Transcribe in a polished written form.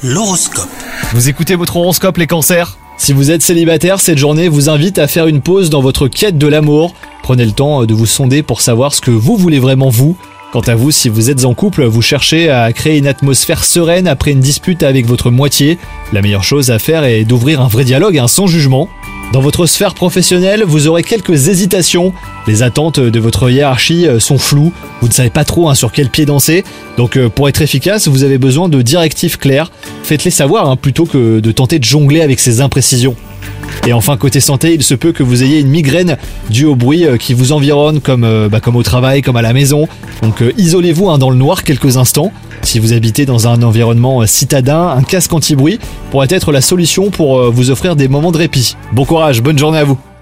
L'horoscope. Vous écoutez votre horoscope les cancers ? Si vous êtes célibataire, cette journée vous invite à faire une pause dans votre quête de l'amour. Prenez le temps de vous sonder pour savoir ce que vous voulez vraiment vous. Quant à vous, si vous êtes en couple, vous cherchez à créer une atmosphère sereine après une dispute avec votre moitié. La meilleure chose à faire est d'ouvrir un vrai dialogue, sans jugement. Dans votre sphère professionnelle, vous aurez quelques hésitations. Les attentes de votre hiérarchie sont floues. Vous ne savez pas trop sur quel pied danser. Donc pour être efficace, vous avez besoin de directives claires. Faites-les savoir plutôt que de tenter de jongler avec ces imprécisions. Et enfin, côté santé, il se peut que vous ayez une migraine due au bruit qui vous environne, comme au travail, comme à la maison. Donc isolez-vous dans le noir quelques instants. Si vous habitez dans un environnement citadin, un casque anti-bruit pourrait être la solution pour vous offrir des moments de répit. Bon courage, bonne journée à vous.